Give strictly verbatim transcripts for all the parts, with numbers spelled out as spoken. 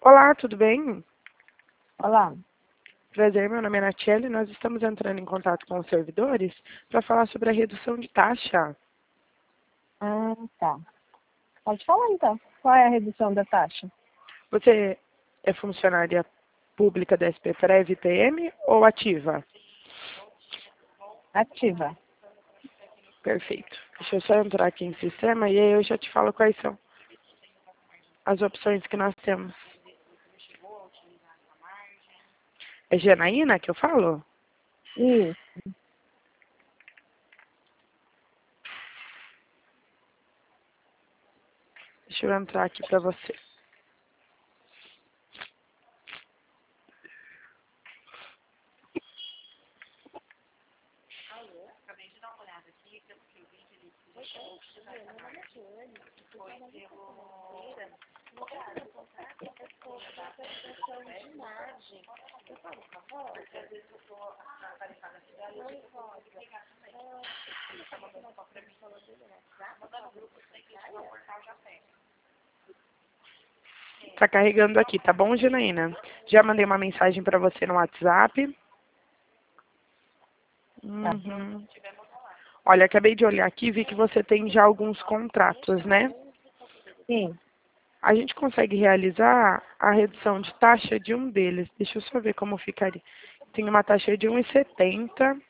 Olá, tudo bem? Olá. Prazer, meu nome é Natiele. Nós estamos entrando em contato com os servidores para falar sobre a redução de taxa. Ah, tá. Pode falar então. Qual é a redução da taxa? Você é funcionária pública da S P Prev I P M ou ativa? Ativa. Perfeito. Deixa eu só entrar aqui em sistema e aí eu já te falo quais são as opções que nós temos. É Janaína que eu falo? Isso. Deixa eu entrar aqui para você. Tá carregando aqui, tá bom, Janaína? Já mandei uma mensagem para você no WhatsApp. Uhum. Olha, acabei de olhar aqui e vi que você tem já alguns contratos, né? Sim. A gente consegue realizar a redução de taxa de um deles. Deixa eu só ver como ficaria. Tem uma taxa de um real e setenta centavos.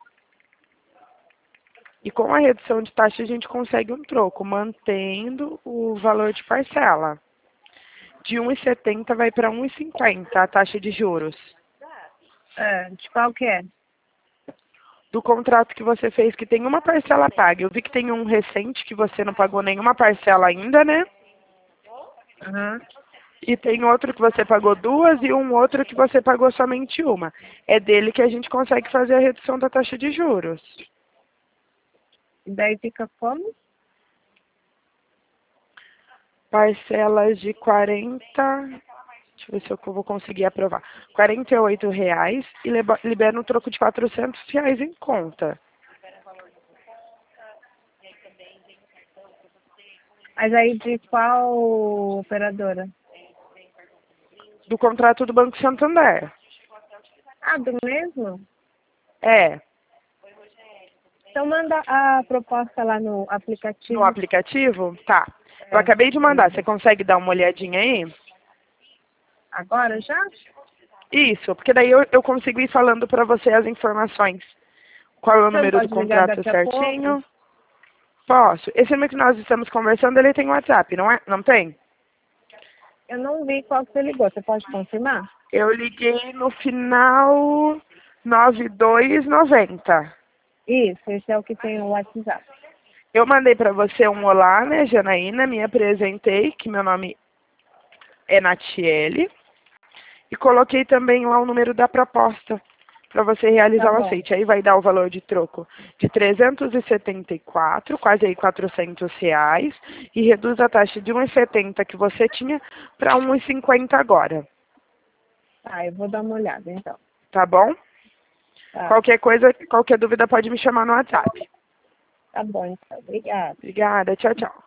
E com a redução de taxa a gente consegue um troco, mantendo o valor de parcela. De um real e setenta centavos vai para um real e cinquenta centavos a taxa de juros. É, de qual que é? Do contrato que você fez, que tem uma parcela paga. Eu vi que tem um recente que você não pagou nenhuma parcela ainda, né? Aham. E tem outro que você pagou duas e um outro que você pagou somente uma. É dele que a gente consegue fazer a redução da taxa de juros. E daí fica como? Parcelas de quarenta... Deixa eu ver se eu vou conseguir aprovar. quarenta e oito reais e leba- libera um troco de quatrocentos reais em conta. Mas aí de qual operadora? Do contrato do Banco Santander. Ah, do mesmo? É. Então manda a proposta lá no No aplicativo. aplicativo? Tá. Eu É. acabei de mandar. Você consegue dar uma olhadinha aí? Agora já? Isso, porque daí eu, eu consigo ir falando para você as informações. Qual é o Você não número do pode ligar contrato daqui a pouco? certinho? Posso. Esse número que nós estamos conversando, ele tem WhatsApp, não é? Não tem? Eu não vi qual que você ligou. Você pode confirmar? Eu liguei no final nove dois noventa. Isso, esse é o que tem no WhatsApp. Eu mandei para você um olá, né, Janaína? Me apresentei, que meu nome é Natiele. E coloquei também lá o número da proposta para você Tá realizar o bom. aceite. Aí vai dar o valor de troco de trezentos e setenta e quatro, quase aí quatrocentos reais, e reduz a taxa de um real e setenta que você tinha para um real e cinquenta agora. Tá, eu vou dar uma olhada então. Tá bom? Tá, Qualquer coisa, qualquer dúvida pode me chamar no WhatsApp. tá bom então. Obrigada. Obrigada, tchau, tchau.